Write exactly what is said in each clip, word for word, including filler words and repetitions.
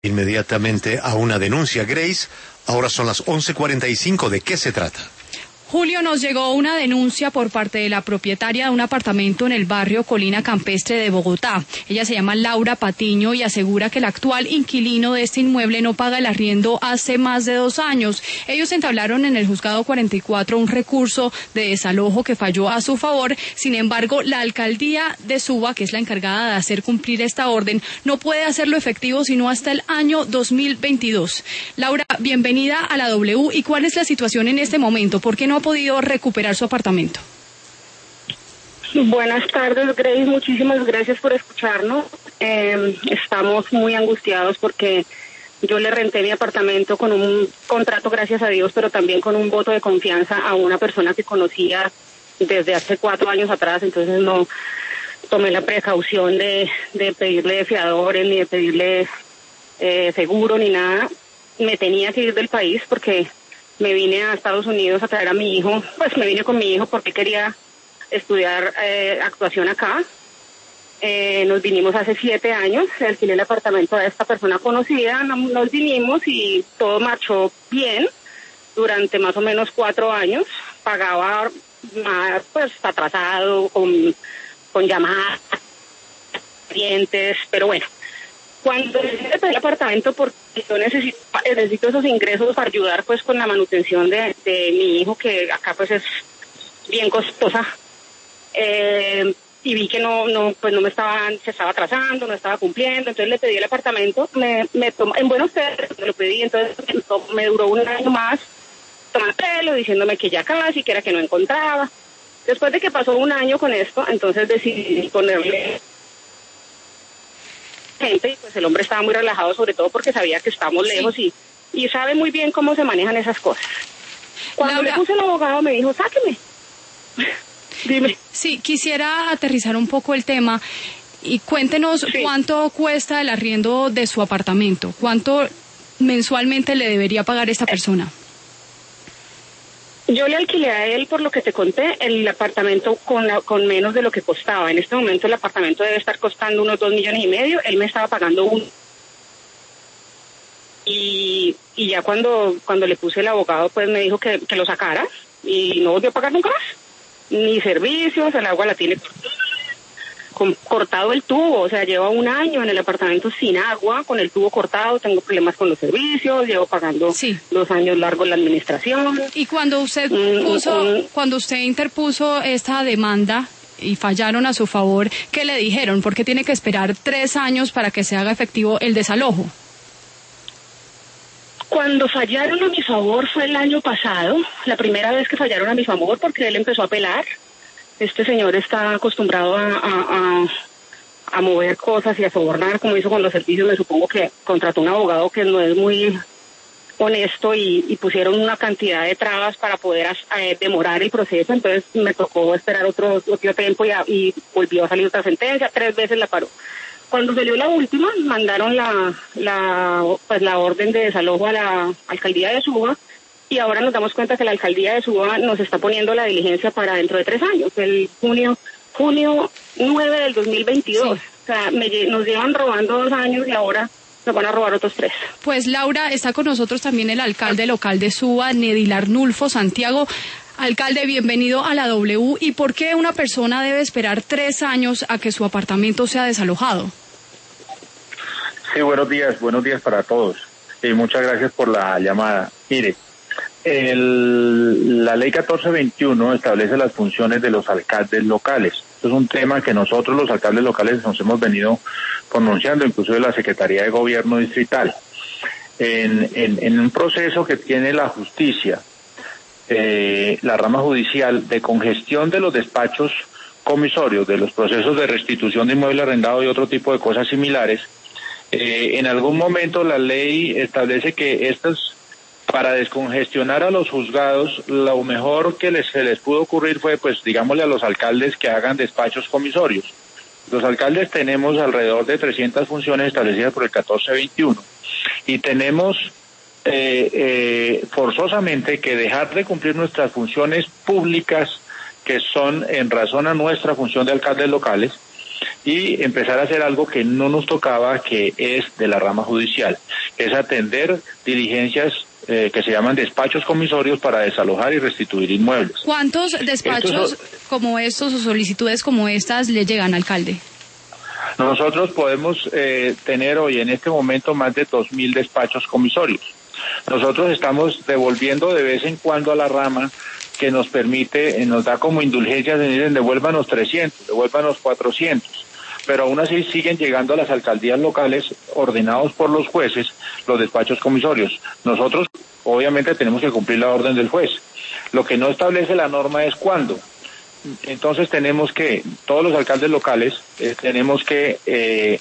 Inmediatamente a una denuncia. Grace, ahora son las once cuarenta y cinco. ¿De qué se trata? Julio, nos llegó una denuncia por parte de la propietaria de un apartamento en el barrio Colina Campestre de Bogotá. Ella se llama Laura Patiño y asegura que el actual inquilino de este inmueble no paga el arriendo hace más de dos años. Ellos entablaron en el juzgado cuarenta y cuatro un recurso de desalojo que falló a su favor. Sin embargo, la alcaldía de Suba, que es la encargada de hacer cumplir esta orden, no puede hacerlo efectivo sino hasta el año dos mil veintidós. Laura, bienvenida a la W. ¿Y cuál es la situación en este momento? ¿Por qué no ha podido recuperar su apartamento? Buenas tardes, Grace, muchísimas gracias por escucharnos. Eh, estamos muy angustiados porque yo le renté mi apartamento con un contrato, gracias a Dios, pero también con un voto de confianza a una persona que conocía desde hace cuatro años atrás, entonces no tomé la precaución de, de pedirle fiadores, ni de pedirle eh, seguro, ni nada. Me tenía que ir del país porque me vine a Estados Unidos a traer a mi hijo, pues me vine con mi hijo porque quería estudiar eh, actuación acá. Eh, nos vinimos hace siete años, alquilé el apartamento a esta persona conocida, nos vinimos y todo marchó bien durante más o menos cuatro años. Pagaba más, pues atrasado, con, con llamadas, clientes, pero bueno. Cuando decidí pedir el apartamento, porque yo necesito, necesito esos ingresos para ayudar pues con la manutención de, de mi hijo, que acá pues es bien costosa, eh, y vi que no, no, pues no me estaban, se estaba atrasando, no estaba cumpliendo, entonces le pedí el apartamento, me, me tomó, en buenos términos me lo pedí, entonces me duró un año más tomando pelo, diciéndome que ya casi, que era que no encontraba. Después de que pasó un año con esto, entonces decidí ponerle gente, y pues el hombre estaba muy relajado, sobre todo porque sabía que estábamos lejos, sí, y, y sabe muy bien cómo se manejan esas cosas. Cuando Laura, le puse el abogado me dijo, sáqueme. Dime. Sí, quisiera aterrizar un poco el tema y cuéntenos sí. cuánto cuesta el arriendo de su apartamento, cuánto mensualmente le debería pagar esta persona. Yo le alquilé a él, por lo que te conté, el apartamento con, la, con menos de lo que costaba. En este momento el apartamento debe estar costando unos dos millones y medio. Él me estaba pagando un... Y, y ya cuando cuando le puse el abogado, pues me dijo que, que lo sacara y no volvió a pagar nunca más. Ni servicios, el agua la tiene con, cortado el tubo, o sea, llevo un año en el apartamento sin agua, con el tubo cortado, tengo problemas con los servicios, llevo pagando sí. dos años largos la administración. Y cuando usted puso, mm, mm, cuando usted interpuso esta demanda y fallaron a su favor, ¿qué le dijeron? ¿Por qué tiene que esperar tres años para que se haga efectivo el desalojo? Cuando fallaron a mi favor fue el año pasado, la primera vez que fallaron a mi favor, porque él empezó a apelar. Este señor está acostumbrado a, a, a, a mover cosas y a sobornar, como hizo con los servicios. Me supongo que contrató un abogado que no es muy honesto y, y pusieron una cantidad de trabas para poder eh, demorar el proceso. Entonces me tocó esperar otro, otro tiempo y, a, y volvió a salir otra sentencia. Tres veces la paró. Cuando salió la última, mandaron la, la, pues la orden de desalojo a la alcaldía de Suba. Y ahora nos damos cuenta que la alcaldía de Suba nos está poniendo la diligencia para dentro de tres años, el junio junio nueve del dos mil veintidós. Sí. O sea, me, nos llevan robando dos años y ahora nos van a robar otros tres. Pues Laura, está con nosotros también el alcalde local de Suba, Nedil Arnulfo Santiago. Alcalde, bienvenido a la W. ¿Y por qué una persona debe esperar tres años a que su apartamento sea desalojado? Sí, buenos días, buenos días para todos. Y muchas gracias por la llamada. Mire, El, la ley catorce veintiuno establece las funciones de los alcaldes locales. Esto es un tema que nosotros los alcaldes locales nos hemos venido pronunciando, incluso de la Secretaría de Gobierno Distrital. En, en, en un proceso que tiene la justicia, eh, la rama judicial, de congestión de los despachos comisorios, de los procesos de restitución de inmueble arrendado y otro tipo de cosas similares, eh, en algún momento la ley establece que estas, para descongestionar a los juzgados, lo mejor que les, se les pudo ocurrir fue, pues, digámosle a los alcaldes que hagan despachos comisorios. Los alcaldes tenemos alrededor de trescientas funciones establecidas por el catorce veintiuno y tenemos eh, eh, forzosamente que dejar de cumplir nuestras funciones públicas, que son en razón a nuestra función de alcaldes locales, y empezar a hacer algo que no nos tocaba, que es de la rama judicial, es atender diligencias eh, que se llaman despachos comisorios para desalojar y restituir inmuebles. ¿Cuántos despachos Estos son, como estos o solicitudes como estas le llegan, alcalde? Nosotros podemos eh, tener hoy en este momento más de dos mil despachos comisorios. Nosotros estamos devolviendo de vez en cuando a la rama, que nos permite, eh, nos da como indulgencias, dicen devuélvanos trescientos, devuélvanos cuatrocientos, pero aún así siguen llegando a las alcaldías locales ordenados por los jueces los despachos comisorios. Nosotros obviamente tenemos que cumplir la orden del juez. Lo que no establece la norma es cuándo. Entonces tenemos que, todos los alcaldes locales, eh, tenemos que eh,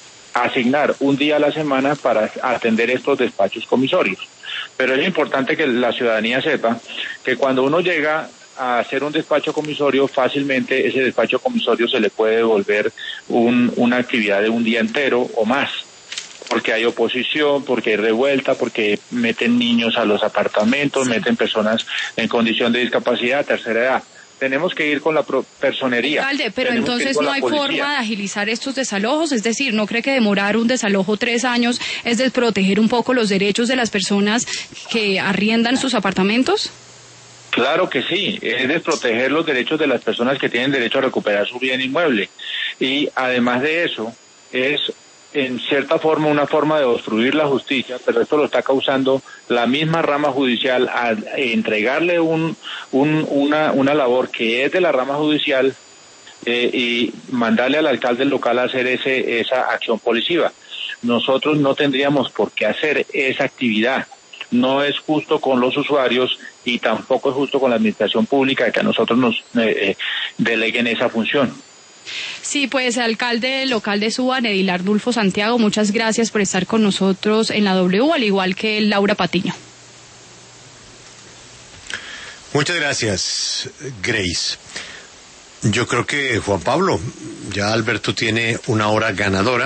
asignar un día a la semana para atender estos despachos comisorios. Pero es importante que la ciudadanía sepa que cuando uno llega a hacer un despacho comisorio, fácilmente ese despacho comisorio se le puede devolver un, una actividad de un día entero o más, porque hay oposición, porque hay revuelta, porque meten niños a los apartamentos, meten personas en condición de discapacidad, tercera edad. Tenemos que ir con la personería. Alcalde, pero Tenemos entonces no hay policía. forma de agilizar estos desalojos, es decir, ¿no cree que demorar un desalojo tres años es desproteger un poco los derechos de las personas que arriendan sus apartamentos? Claro que sí, es desproteger los derechos de las personas que tienen derecho a recuperar su bien inmueble. Y además de eso, es en cierta forma una forma de obstruir la justicia, pero esto lo está causando la misma rama judicial al entregarle un, un, una, una labor que es de la rama judicial eh, y mandarle al alcalde local a hacer ese, esa acción policiva. Nosotros no tendríamos por qué hacer esa actividad. No es justo con los usuarios y tampoco es justo con la administración pública que a nosotros nos eh, eh, deleguen esa función. Sí, pues alcalde local de Suba, Nedil Arnulfo Santiago, muchas gracias por estar con nosotros en la W, al igual que Laura Patiño. Muchas gracias, Grace. Yo creo que, Juan Pablo, ya Alberto tiene una hora ganadora.